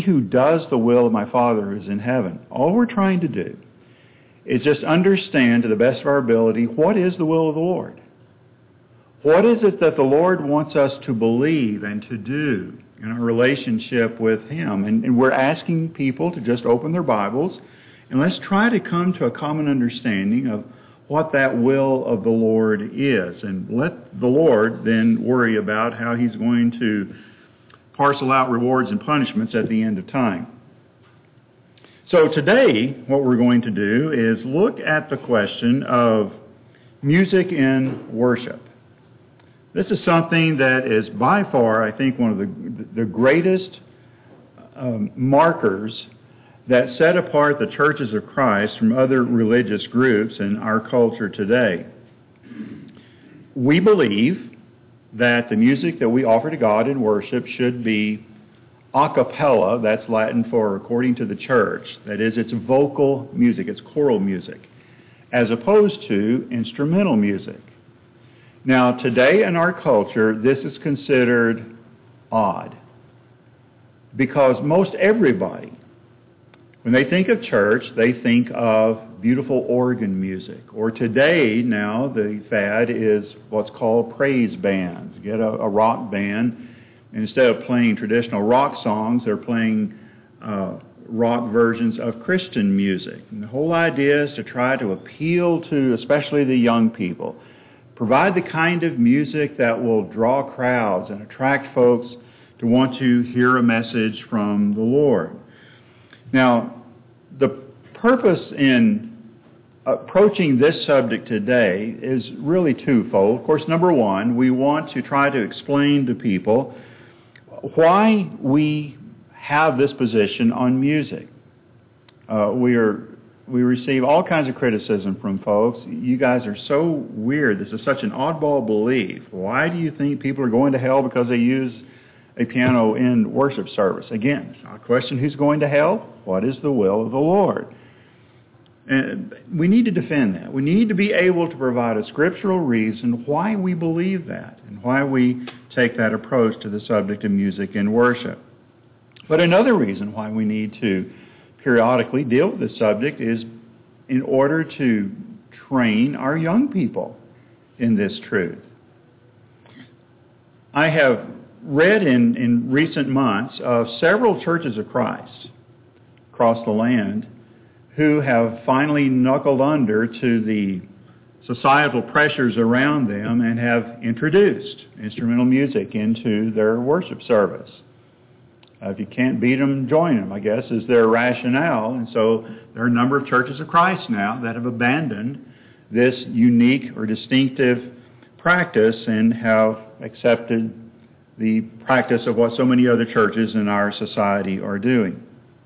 who does the will of my Father who is in heaven. All we're trying to do is just understand to the best of our ability what is the will of the Lord. What is it that the Lord wants us to believe and to do in our relationship with Him? And we're asking people to just open their Bibles and let's try to come to a common understanding of what that will of the Lord is. And let the Lord then worry about how He's going to parcel out rewards and punishments at the end of time. So today, what we're going to do is look at the question of music in worship. This is something that is by far, I think, one of the greatest markers that set apart the churches of Christ from other religious groups in our culture today. We believe that the music that we offer to God in worship should be a cappella, that's Latin for according to the church. That is, it's vocal music, it's choral music, as opposed to instrumental music. Now, today in our culture, this is considered odd because most everybody, when they think of church, they think of beautiful organ music. Or today, now, the fad is what's called praise bands. You get a rock band, and instead of playing traditional rock songs, they're playing rock versions of Christian music. And the whole idea is to try to appeal to especially the young people. Provide the kind of music that will draw crowds and attract folks to want to hear a message from the Lord. Now, the purpose in approaching this subject today is really twofold. Of course, number one, we want to try to explain to people why we have this position on music. We receive all kinds of criticism from folks. You guys are so weird. This is such an oddball belief. Why do you think people are going to hell because they use a piano in worship service? Again, it's not a question who's going to hell. What is the will of the Lord? And we need to defend that. We need to be able to provide a scriptural reason why we believe that and why we take that approach to the subject of music in worship. But another reason why we need to periodically deal with this subject is in order to train our young people in this truth. I have read in recent months of several churches of Christ across the land who have finally knuckled under to the societal pressures around them and have introduced instrumental music into their worship service. If you can't beat them, join them, I guess, is their rationale. And so there are a number of churches of Christ now that have abandoned this unique or distinctive practice and have accepted the practice of what so many other churches in our society are doing.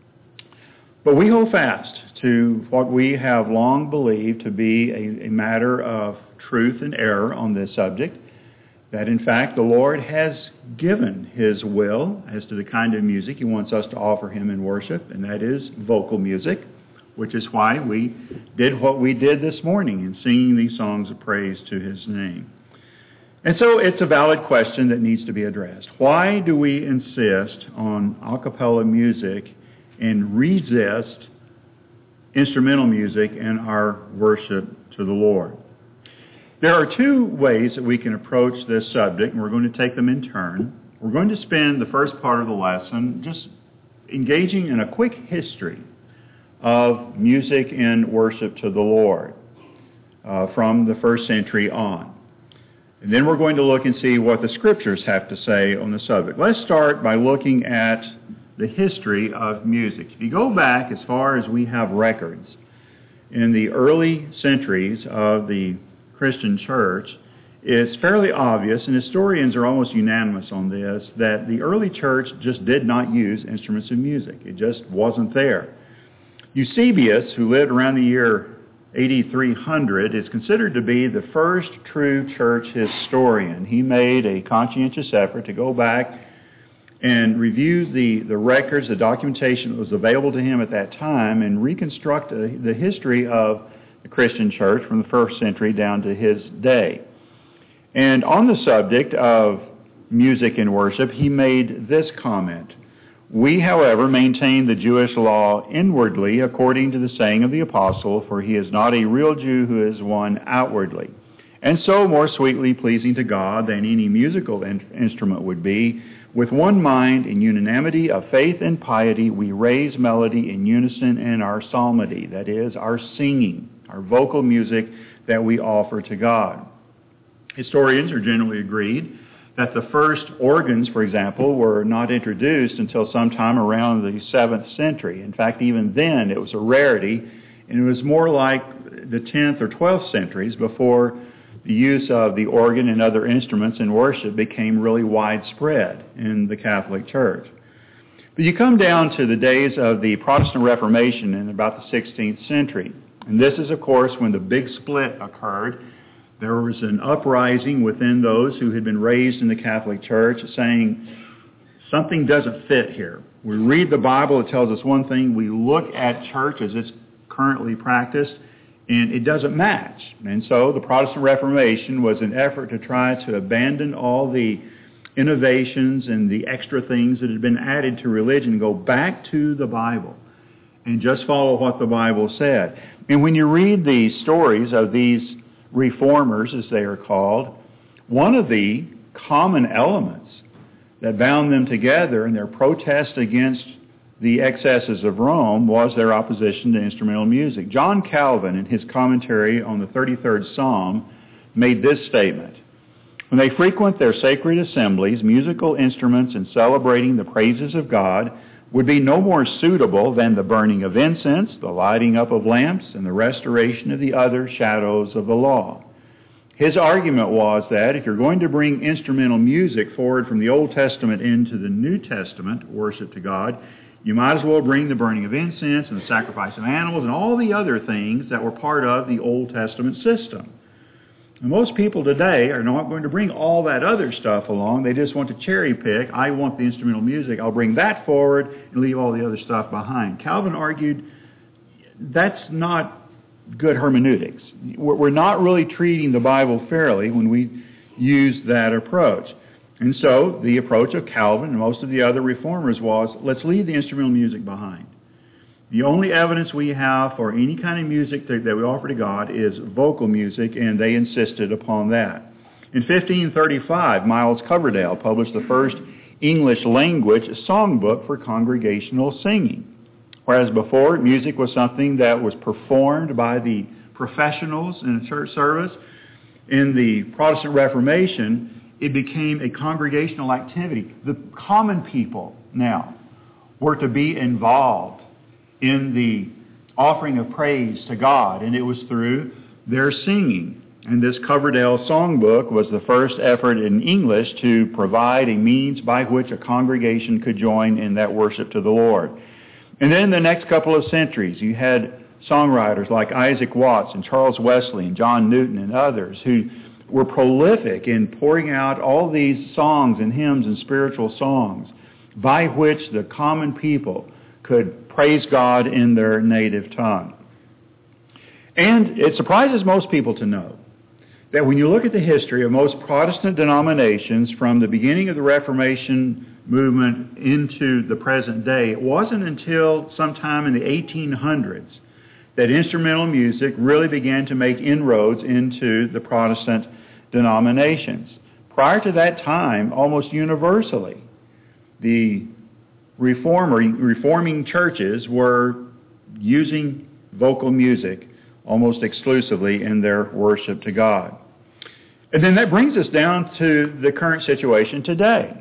But we hold fast to what we have long believed to be a matter of truth and error on this subject, that in fact the Lord has given His will as to the kind of music He wants us to offer Him in worship, and that is vocal music, which is why we did what we did this morning in singing these songs of praise to His name. And so it's a valid question that needs to be addressed. Why do we insist on a cappella music and resist instrumental music in our worship to the Lord? There are two ways that we can approach this subject, and we're going to take them in turn. We're going to spend the first part of the lesson just engaging in a quick history of music in worship to the Lord from the first century on. And then we're going to look and see what the Scriptures have to say on the subject. Let's start by looking at the history of music. If you go back as far as we have records in the early centuries of the Christian church, it's fairly obvious, and historians are almost unanimous on this, that the early church just did not use instruments of music. It just wasn't there. Eusebius, who lived around the year 8300, is considered to be the first true church historian. He made a conscientious effort to go back and review the records, the documentation that was available to him at that time, and reconstruct the history of the Christian church from the first century down to his day. And on the subject of music in worship, he made this comment: We, however, maintain the Jewish law inwardly according to the saying of the apostle, for he is not a real Jew who is one outwardly. And so more sweetly pleasing to God than any musical instrument would be, with one mind in unanimity of faith and piety, we raise melody in unison in our psalmody, that is, our singing, our vocal music that we offer to God. Historians are generally agreed that the first organs, for example, were not introduced until sometime around the 7th century. In fact, even then it was a rarity, and it was more like the 10th or 12th centuries before the use of the organ and other instruments in worship became really widespread in the Catholic Church. But you come down to the days of the Protestant Reformation in about the 16th century. And this is, of course, when the big split occurred. There was an uprising within those who had been raised in the Catholic Church saying, something doesn't fit here. We read the Bible, it tells us one thing. We look at church as it's currently practiced, and it doesn't match. And so the Protestant Reformation was an effort to try to abandon all the innovations and the extra things that had been added to religion and go back to the Bible and just follow what the Bible said. And when you read the stories of these reformers, as they are called, one of the common elements that bound them together in their protest against the excesses of Rome was their opposition to instrumental music. John Calvin, in his commentary on the 33rd Psalm, made this statement: when they frequent their sacred assemblies, musical instruments in celebrating the praises of God would be no more suitable than the burning of incense, the lighting up of lamps, and the restoration of the other shadows of the law. His argument was that if you're going to bring instrumental music forward from the Old Testament into the New Testament, worship to God, you might as well bring the burning of incense and the sacrifice of animals and all the other things that were part of the Old Testament system. And most people today are not going to bring all that other stuff along. They just want to cherry pick. I want the instrumental music. I'll bring that forward and leave all the other stuff behind. Calvin argued that's not good hermeneutics. We're not really treating the Bible fairly when we use that approach. And so the approach of Calvin and most of the other reformers was, let's leave the instrumental music behind. The only evidence we have for any kind of music that we offer to God is vocal music, and they insisted upon that. In 1535, Miles Coverdale published the first English language songbook for congregational singing. Whereas before, music was something that was performed by the professionals in a church service, in the Protestant Reformation, it became a congregational activity. The common people now were to be involved in the offering of praise to God, and it was through their singing. And this Coverdale Songbook was the first effort in English to provide a means by which a congregation could join in that worship to the Lord. And then the next couple of centuries, you had songwriters like Isaac Watts and Charles Wesley and John Newton and others who were prolific in pouring out all these songs and hymns and spiritual songs by which the common people could praise God in their native tongue. And it surprises most people to know that when you look at the history of most Protestant denominations from the beginning of the Reformation movement into the present day, it wasn't until sometime in the 1800s that instrumental music really began to make inroads into the Protestant denominations. Prior to that time, almost universally, the reforming churches were using vocal music almost exclusively in their worship to God. And then that brings us down to the current situation today.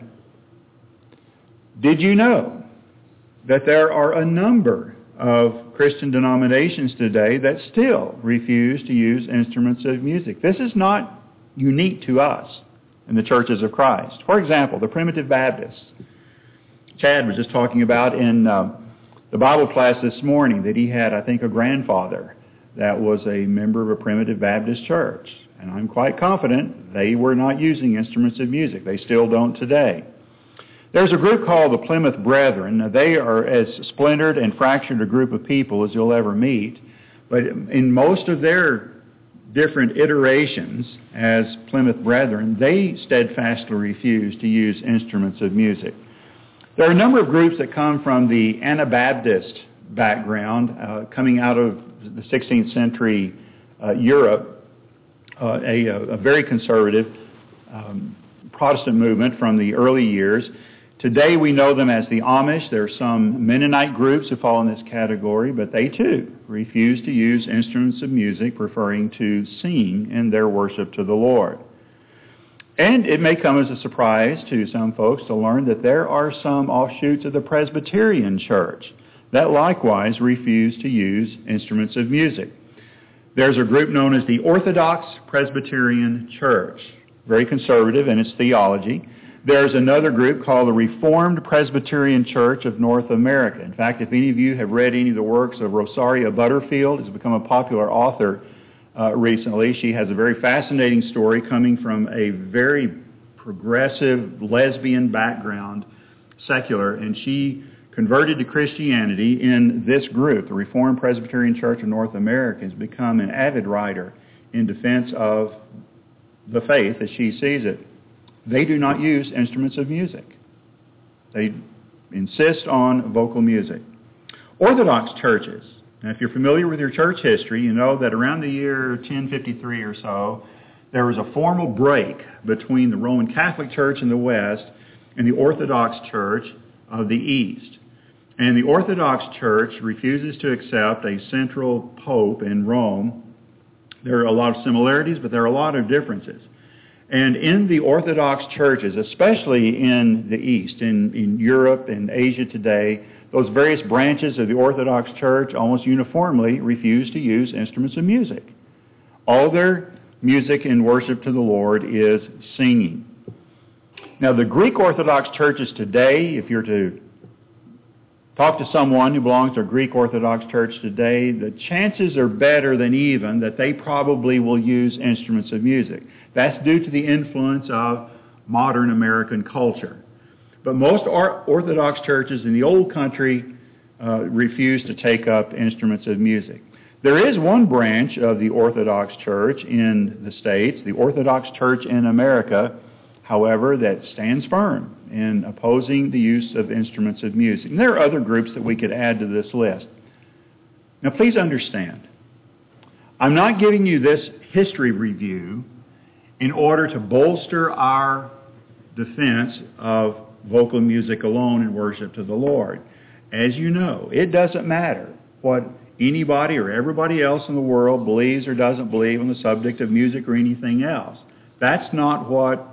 Did you know that there are a number of Christian denominations today that still refuse to use instruments of music? This is not unique to us in the churches of Christ. For example, the Primitive Baptists. Chad was just talking about in the Bible class this morning that he had, I think, a grandfather that was a member of a Primitive Baptist church. And I'm quite confident they were not using instruments of music. They still don't today. There's a group called the Plymouth Brethren. Now, they are as splintered and fractured a group of people as you'll ever meet. But in most of their different iterations as Plymouth Brethren, they steadfastly refuse to use instruments of music. There are a number of groups that come from the Anabaptist background, coming out of the 16th century Europe, a very conservative Protestant movement from the early years. Today we know them as the Amish. There are some Mennonite groups who fall in this category, but they too refuse to use instruments of music, preferring to sing in their worship to the Lord. And it may come as a surprise to some folks to learn that there are some offshoots of the Presbyterian Church that likewise refuse to use instruments of music. There's a group known as the Orthodox Presbyterian Church, very conservative in its theology. There's another group called the Reformed Presbyterian Church of North America. In fact, if any of you have read any of the works of Rosaria Butterfield, who's become a popular author recently, she has a very fascinating story coming from a very progressive lesbian background, secular, and she converted to Christianity in this group. The Reformed Presbyterian Church of North America has become an avid writer in defense of the faith as she sees it. They do not use instruments of music. They insist on vocal music. Orthodox churches. Now, if you're familiar with your church history, you know that around the year 1053 or so, there was a formal break between the Roman Catholic Church in the West and the Orthodox Church of the East. And the Orthodox Church refuses to accept a central pope in Rome. There are a lot of similarities, but there are a lot of differences. And in the Orthodox churches, especially in the East, in Europe and Asia today, those various branches of the Orthodox Church almost uniformly refuse to use instruments of music. All their music in worship to the Lord is singing. Now, the Greek Orthodox churches today, if you're to talk to someone who belongs to a Greek Orthodox church today, the chances are better than even that they probably will use instruments of music. That's due to the influence of modern American culture. But most Orthodox churches in the old country refuse to take up instruments of music. There is one branch of the Orthodox Church in the States, the Orthodox Church in America, however, that stands firm in opposing the use of instruments of music. And there are other groups that we could add to this list. Now, please understand, I'm not giving you this history review in order to bolster our defense of vocal music alone in worship to the Lord. As you know, it doesn't matter what anybody or everybody else in the world believes or doesn't believe on the subject of music or anything else. That's not what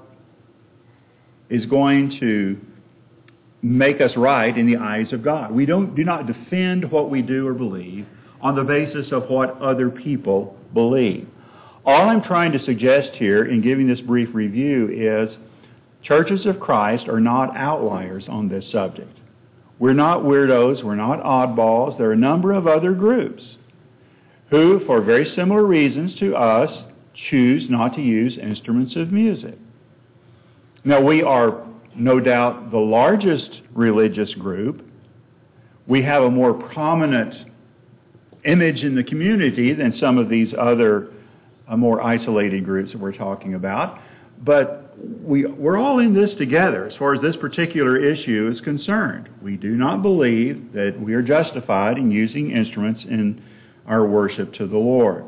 is going to make us right in the eyes of God. We do not defend what we do or believe on the basis of what other people believe. All I'm trying to suggest here in giving this brief review is churches of Christ are not outliers on this subject. We're not weirdos. We're not oddballs. There are a number of other groups who, for very similar reasons to us, choose not to use instruments of music. Now, we are no doubt the largest religious group. We have a more prominent image in the community than some of these other more isolated groups that we're talking about. But we're all in this together as far as this particular issue is concerned. We do not believe that we are justified in using instruments in our worship to the Lord.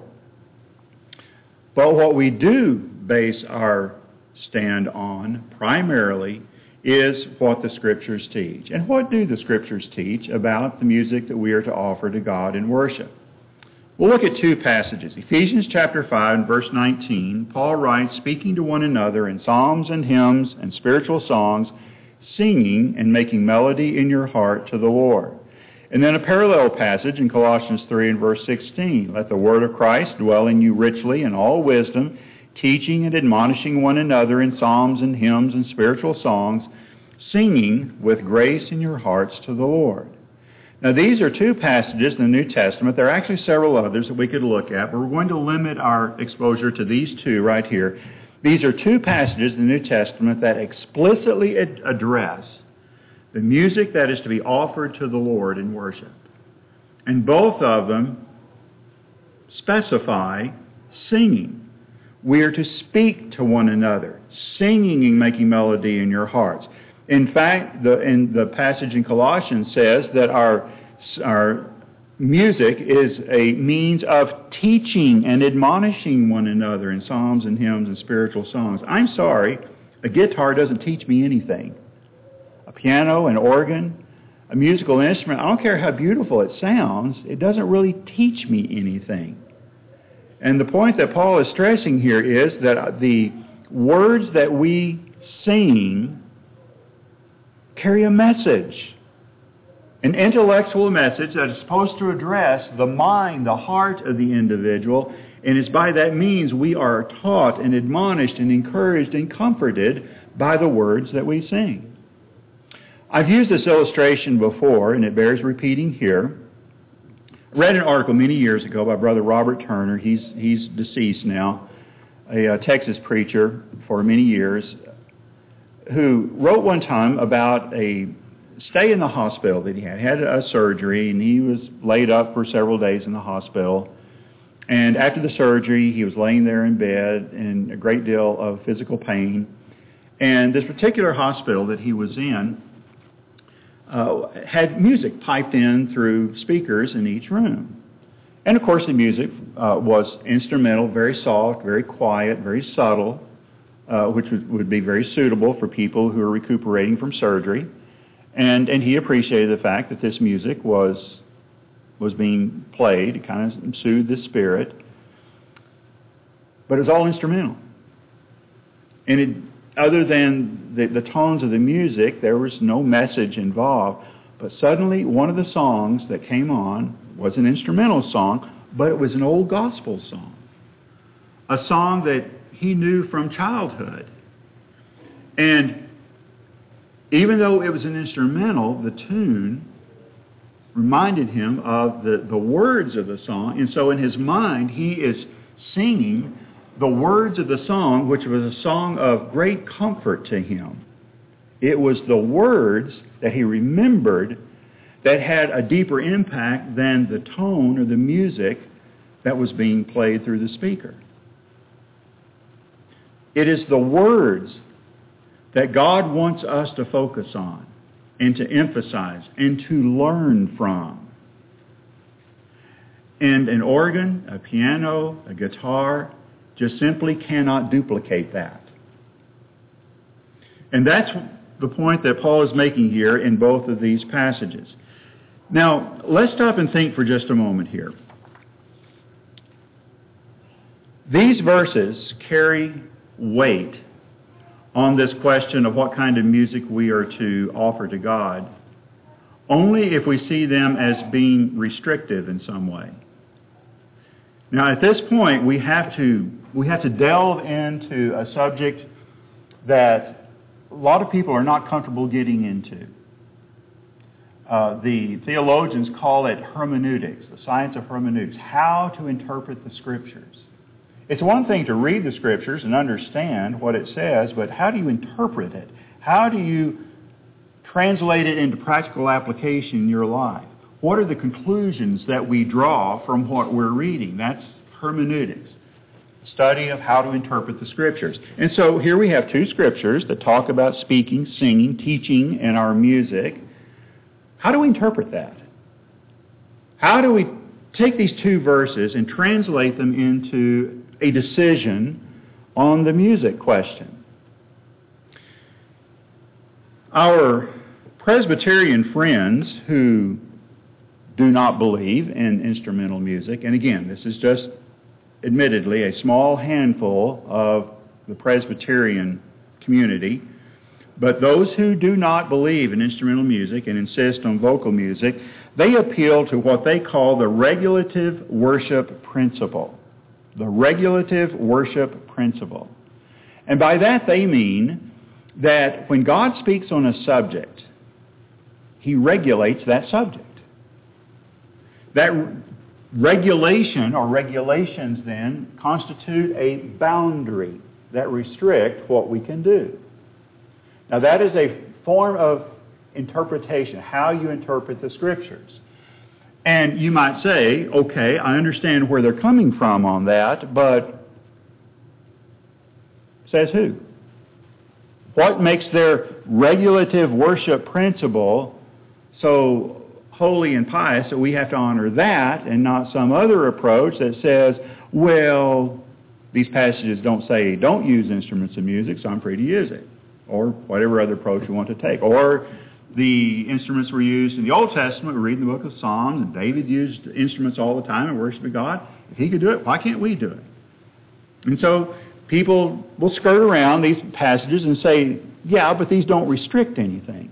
But what we do base our stand on primarily is what the Scriptures teach. And what do the Scriptures teach about the music that we are to offer to God in worship? We'll look at two passages. Ephesians chapter 5 and verse 19, Paul writes, speaking to one another in psalms and hymns and spiritual songs, singing and making melody in your heart to the Lord. And then a parallel passage in Colossians 3 and verse 16, let the word of Christ dwell in you richly in all wisdom, teaching and admonishing one another in psalms and hymns and spiritual songs, singing with grace in your hearts to the Lord. Now, these are two passages in the New Testament. There are actually several others that we could look at, but we're going to limit our exposure to these two right here. These are two passages in the New Testament that explicitly address the music that is to be offered to the Lord in worship. And both of them specify singing. We are to speak to one another, singing and making melody in your hearts. In fact, in the passage in Colossians says that our music is a means of teaching and admonishing one another in psalms and hymns and spiritual songs. I'm sorry, a guitar doesn't teach me anything. A piano, an organ, a musical instrument, I don't care how beautiful it sounds, it doesn't really teach me anything. And the point that Paul is stressing here is that the words that we sing carry a message, an intellectual message that is supposed to address the mind, the heart of the individual, and it's by that means we are taught and admonished and encouraged and comforted by the words that we sing. I've used this illustration before, and it bears repeating here. I read an article many years ago by Brother Robert Turner. He's deceased now, a Texas preacher for many years, who wrote one time about a stay in the hospital that he had a surgery, and he was laid up for several days in the hospital. And after the surgery, he was laying there in bed in a great deal of physical pain. And this particular hospital that he was in had music piped in through speakers in each room. And of course the music was instrumental, very soft, very quiet, very subtle, which would be very suitable for people who are recuperating from surgery. And he appreciated the fact that this music was being played to kind of soothe the spirit. But it was all instrumental. And other than the tones of the music, there was no message involved. But suddenly, one of the songs that came on was an instrumental song, but it was an old gospel song. A song that he knew from childhood. And even though it was an instrumental, the tune reminded him of the words of the song. And so in his mind, he is singing the words of the song, which was a song of great comfort to him. It was the words that he remembered that had a deeper impact than the tone or the music that was being played through the speaker. It is the words that God wants us to focus on and to emphasize and to learn from. And an organ, a piano, a guitar just simply cannot duplicate that. And that's the point that Paul is making here in both of these passages. Now, let's stop and think for just a moment here. These verses carry weight on this question of what kind of music we are to offer to God only if we see them as being restrictive in some way. Now, at this point, we have to delve into a subject that a lot of people are not comfortable getting into. The theologians call it hermeneutics, the science of hermeneutics, how to interpret the Scriptures. It's one thing to read the Scriptures and understand what it says, but how do you interpret it? How do you translate it into practical application in your life? What are the conclusions that we draw from what we're reading? That's hermeneutics, study of how to interpret the Scriptures. And so here we have two Scriptures that talk about speaking, singing, teaching, and our music. How do we interpret that? How do we take these two verses and translate them into a decision on the music question? Our Presbyterian friends who do not believe in instrumental music, and again, this is just admittedly a small handful of the Presbyterian community, but those who do not believe in instrumental music and insist on vocal music, they appeal to what they call the regulative worship principle. The regulative worship principle. And by that they mean that when God speaks on a subject, He regulates that subject. That regulation or regulations then constitute a boundary that restrict what we can do. Now that is a form of interpretation, how you interpret the Scriptures. And you might say, okay, I understand where they're coming from on that, but says who? What makes their regulative worship principle so holy and pious that we have to honor that and not some other approach that says, well, these passages don't say don't use instruments of music, so I'm free to use it, or whatever other approach we want to take. Or the instruments were used in the Old Testament. We read in the book of Psalms, and David used instruments all the time in worshiping God. If he could do it, why can't we do it? And so people will skirt around these passages and say, yeah, but these don't restrict anything.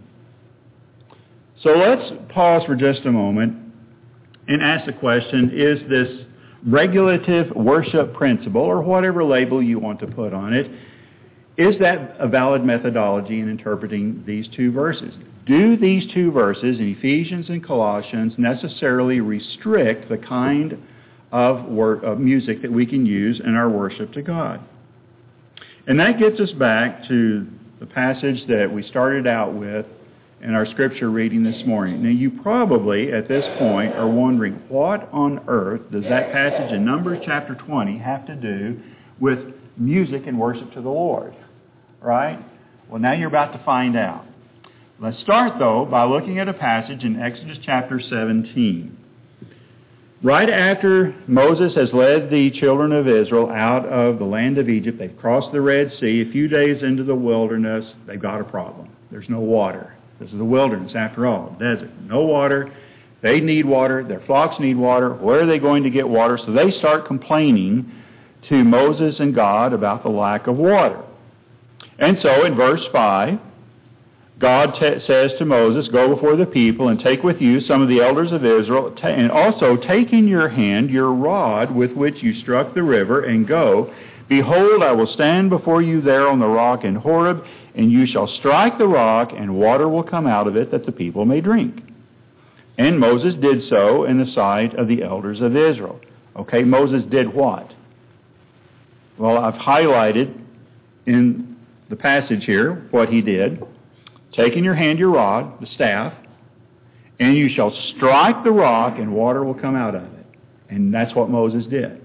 So let's pause for just a moment and ask the question, is this regulative worship principle, or whatever label you want to put on it, is that a valid methodology in interpreting these two verses? Do these two verses in Ephesians and Colossians necessarily restrict the kind of music that we can use in our worship to God? And that gets us back to the passage that we started out with in our scripture reading this morning. Now, you probably, at this point, are wondering, what on earth does that passage in Numbers chapter 20 have to do with music and worship to the Lord? Right? Well, now you're about to find out. Let's start, though, by looking at a passage in Exodus chapter 17. Right after Moses has led the children of Israel out of the land of Egypt, they've crossed the Red Sea. A few days into the wilderness, they've got a problem. There's no water. This is the wilderness, after all, desert. No water. They need water. Their flocks need water. Where are they going to get water? So they start complaining to Moses and God about the lack of water. And so in verse 5, God says to Moses, go before the people and take with you some of the elders of Israel, and also take in your hand your rod with which you struck the river, and go. Behold, I will stand before you there on the rock in Horeb, and you shall strike the rock, and water will come out of it, that the people may drink. And Moses did so in the sight of the elders of Israel. Okay, Moses did what? Well, I've highlighted in the passage here what he did. Take in your hand your rod, the staff, and you shall strike the rock, and water will come out of it. And that's what Moses did.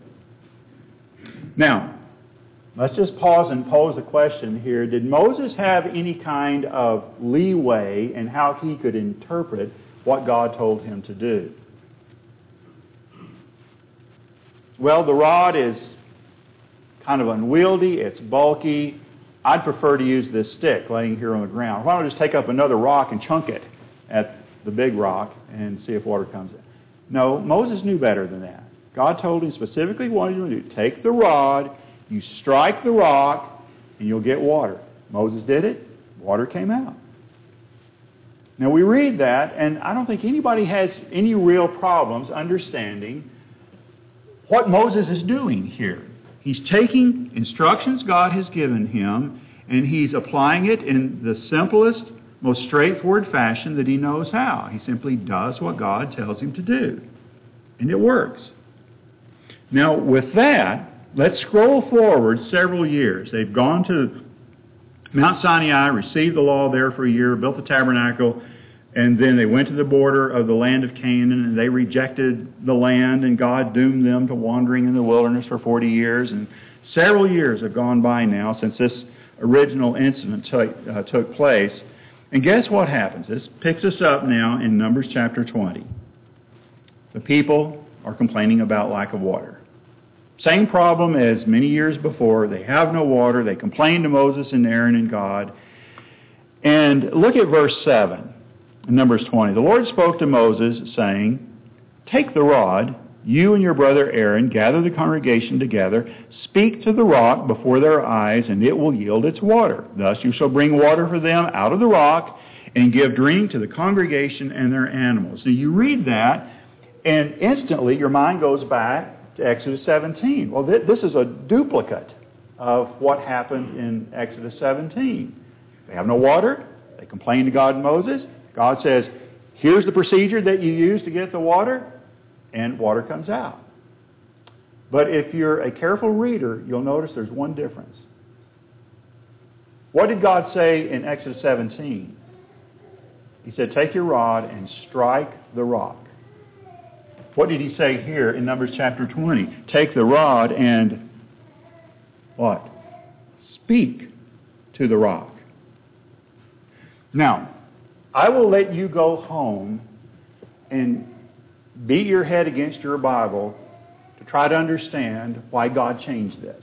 Now, let's just pause and pose the question here. Did Moses have any kind of leeway in how he could interpret what God told him to do? Well, the rod is kind of unwieldy. It's bulky. I'd prefer to use this stick laying here on the ground. Why don't I just take up another rock and chunk it at the big rock and see if water comes in? No, Moses knew better than that. God told him specifically what he was going to do. Take the rod, you strike the rock, and you'll get water. Moses did it. Water came out. Now we read that, and I don't think anybody has any real problems understanding what Moses is doing here. He's taking instructions God has given him, and he's applying it in the simplest, most straightforward fashion that he knows how. He simply does what God tells him to do. And it works. Now, with that, let's scroll forward several years. They've gone to Mount Sinai, received the law there for a year, built the tabernacle, and then they went to the border of the land of Canaan, and they rejected the land, and God doomed them to wandering in the wilderness for 40 years. And several years have gone by now since this original incident took place. And guess what happens? This picks us up now in Numbers chapter 20. The people are complaining about lack of water. Same problem as many years before. They have no water. They complain to Moses and Aaron and God. And look at verse 7. In Numbers 20, the Lord spoke to Moses, saying, take the rod, you and your brother Aaron, gather the congregation together, speak to the rock before their eyes, and it will yield its water. Thus you shall bring water for them out of the rock, and give drink to the congregation and their animals. Now you read that, and instantly your mind goes back to Exodus 17. Well, this is a duplicate of what happened in Exodus 17. They have no water. They complain to God and Moses. God says, here's the procedure that you use to get the water, and water comes out. But if you're a careful reader, you'll notice there's one difference. What did God say in Exodus 17? He said, take your rod and strike the rock. What did he say here in Numbers chapter 20? Take the rod and what? Speak to the rock. Now, I will let you go home and beat your head against your Bible to try to understand why God changed this.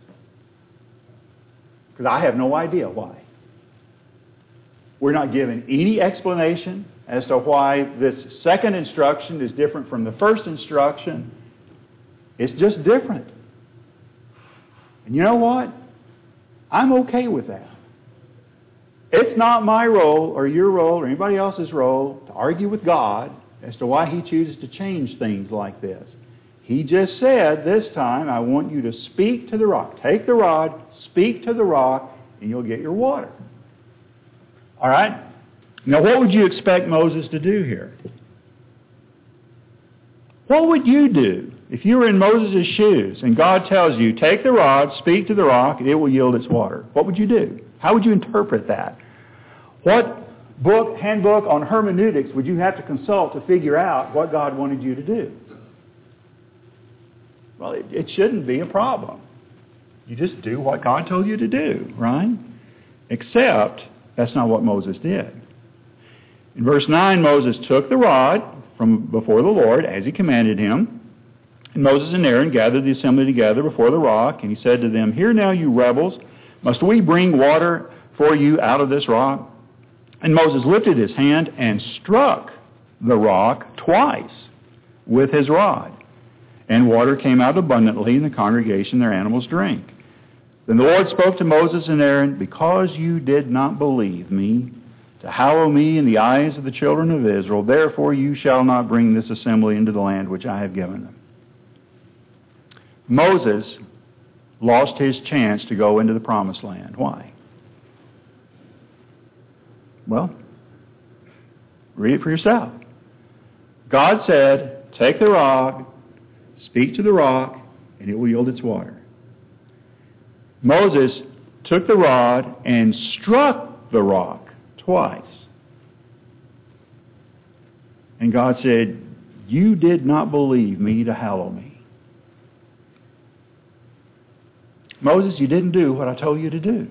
Because I have no idea why. We're not given any explanation as to why this second instruction is different from the first instruction. It's just different. And you know what? I'm okay with that. It's not my role or your role or anybody else's role to argue with God as to why He chooses to change things like this. He just said this time, I want you to speak to the rock. Take the rod, speak to the rock, and you'll get your water. All right? Now, what would you expect Moses to do here? What would you do if you were in Moses' shoes and God tells you, take the rod, speak to the rock, and it will yield its water? What would you do? How would you interpret that? What handbook on hermeneutics would you have to consult to figure out what God wanted you to do? Well, it shouldn't be a problem. You just do what God told you to do, right? Except that's not what Moses did. In verse 9, Moses took the rod from before the Lord as He commanded him. And Moses and Aaron gathered the assembly together before the rock, and he said to them, Hear now, you rebels, must we bring water for you out of this rock? And Moses lifted his hand and struck the rock twice with his rod. And water came out abundantly, and the congregation, their animals, drank. Then the Lord spoke to Moses and Aaron, Because you did not believe me, to hallow me in the eyes of the children of Israel, therefore you shall not bring this assembly into the land which I have given them. Moses lost his chance to go into the promised land. Why? Well, read it for yourself. God said, take the rock, speak to the rock, and it will yield its water. Moses took the rod and struck the rock twice. And God said, you did not believe me to hallow me. Moses, you didn't do what I told you to do.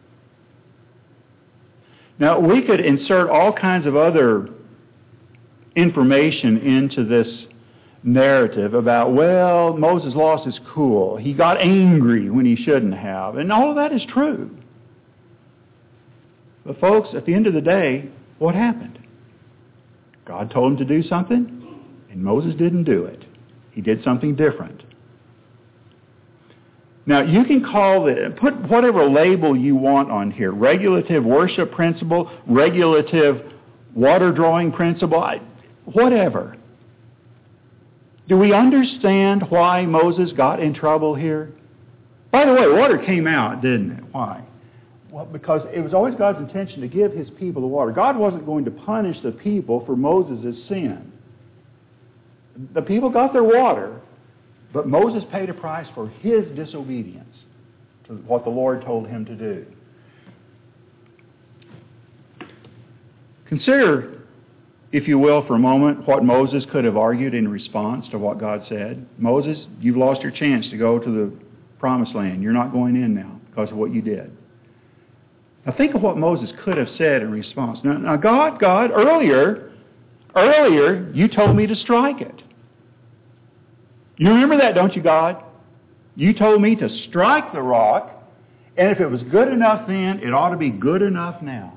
Now, we could insert all kinds of other information into this narrative about, well, Moses lost his cool. He got angry when he shouldn't have. And all of that is true. But folks, at the end of the day, what happened? God told him to do something, and Moses didn't do it. He did something different. Now, you can put whatever label you want on here. Regulative worship principle, regulative water drawing principle, whatever. Do we understand why Moses got in trouble here? By the way, water came out, didn't it? Why? Well, because it was always God's intention to give His people the water. God wasn't going to punish the people for Moses' sin. The people got their water, but Moses paid a price for his disobedience to what the Lord told him to do. Consider, if you will, for a moment, what Moses could have argued in response to what God said. Moses, you've lost your chance to go to the promised land. You're not going in now because of what you did. Now think of what Moses could have said in response. Now God, earlier, you told me to strike it. You remember that, don't you, God? You told me to strike the rock, and if it was good enough then, it ought to be good enough now.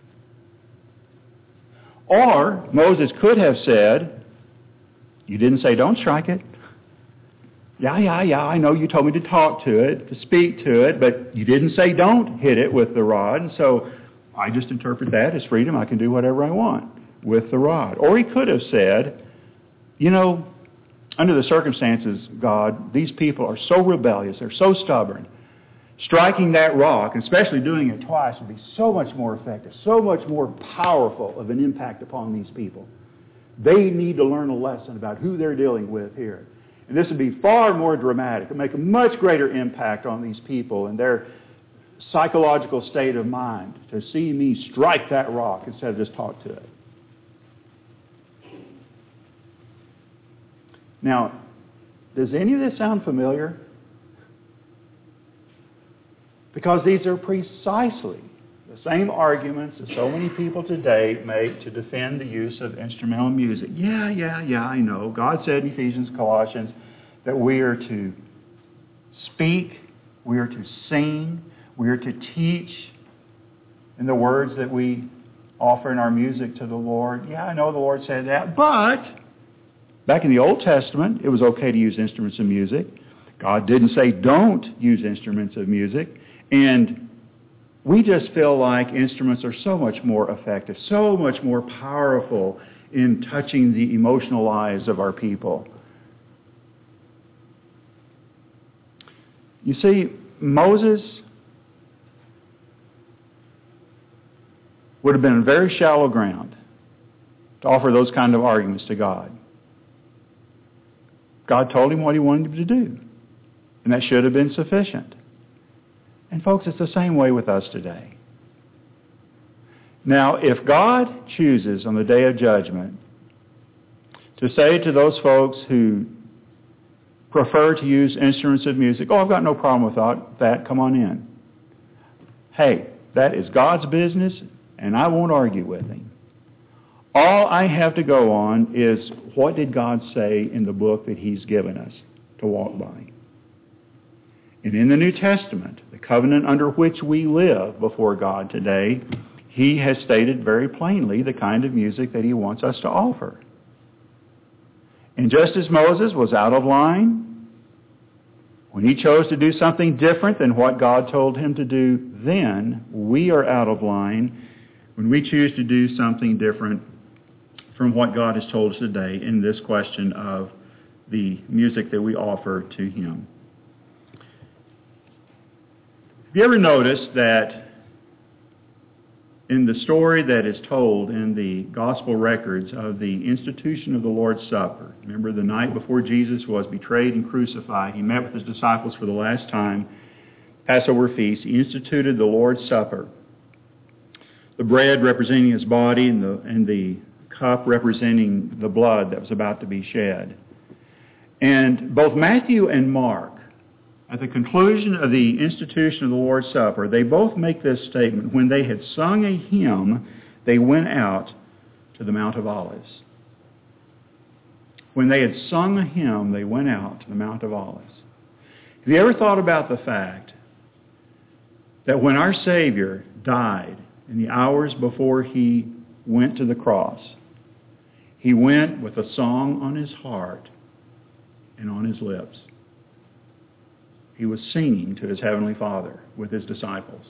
Or Moses could have said, you didn't say don't strike it. Yeah, I know you told me to talk to it, to speak to it, but you didn't say don't hit it with the rod, and so I just interpret that as freedom. I can do whatever I want with the rod. Or he could have said, under the circumstances, God, these people are so rebellious, they're so stubborn. Striking that rock, especially doing it twice, would be so much more effective, so much more powerful of an impact upon these people. They need to learn a lesson about who they're dealing with here. And this would be far more dramatic. It would make a much greater impact on these people and their psychological state of mind to see me strike that rock instead of just talk to it. Now, does any of this sound familiar? Because these are precisely The same arguments that so many people today make to defend the use of instrumental music. Yeah, I know. God said in Ephesians, Colossians, that we are to speak, we are to sing, we are to teach in the words that we offer in our music to the Lord. Yeah, I know the Lord said that, but back in the Old Testament, it was okay to use instruments of music. God didn't say don't use instruments of music. And we just feel like instruments are so much more effective, so much more powerful in touching the emotional lives of our people. You see, Moses would have been in very shallow ground to offer those kind of arguments to God. God told him what he wanted him to do, and that should have been sufficient. And folks, it's the same way with us today. Now, if God chooses on the day of judgment to say to those folks who prefer to use instruments of music, oh, I've got no problem with that, come on in. Hey, that is God's business, and I won't argue with him. All I have to go on is what did God say in the book that he's given us to walk by. And in the New Testament, the covenant under which we live before God today, he has stated very plainly the kind of music that he wants us to offer. And just as Moses was out of line, when he chose to do something different than what God told him to do then, we are out of line when we choose to do something different from what God has told us today in this question of the music that we offer to him. Have you ever noticed that in the story that is told in the gospel records of the institution of the Lord's Supper, remember the night before Jesus was betrayed and crucified, he met with his disciples for the last time, Passover feast, he instituted the Lord's Supper. The bread representing his body and the cup representing the blood that was about to be shed. And both Matthew and Mark, at the conclusion of the institution of the Lord's Supper, they both make this statement. When they had sung a hymn, they went out to the Mount of Olives. When they had sung a hymn, they went out to the Mount of Olives. Have you ever thought about the fact that when our Savior died in the hours before he went to the cross, he went with a song on his heart and on his lips? He was singing to his Heavenly Father with his disciples.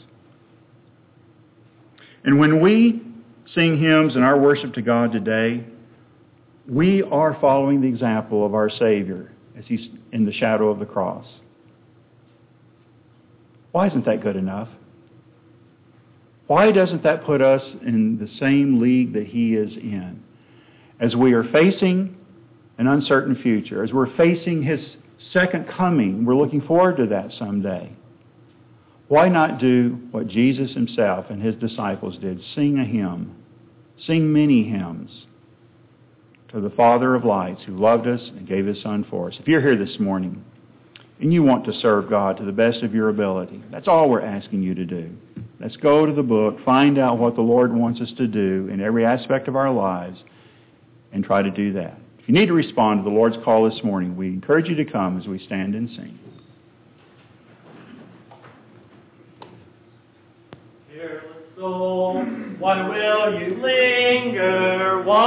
And when we sing hymns in our worship to God today, we are following the example of our Savior as he's in the shadow of the cross. Why isn't that good enough? Why doesn't that put us in the same league that he is in? As we are facing an uncertain future, as we're facing his second coming, we're looking forward to that someday. Why not do what Jesus himself and his disciples did? Sing a hymn. Sing many hymns to the Father of lights who loved us and gave his Son for us. If you're here this morning and you want to serve God to the best of your ability, that's all we're asking you to do. Let's go to the book, find out what the Lord wants us to do in every aspect of our lives, and try to do that. If you need to respond to the Lord's call this morning, we encourage you to come as we stand and sing. Fearless soul, why will you linger?